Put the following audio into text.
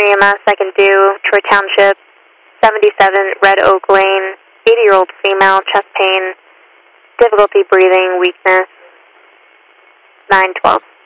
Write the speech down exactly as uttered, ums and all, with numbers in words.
E M S, I can do Troy Township, seventy-seven Red Oak Lane, eighty-year-old female, chest pain, difficulty breathing, weakness, nine twelve.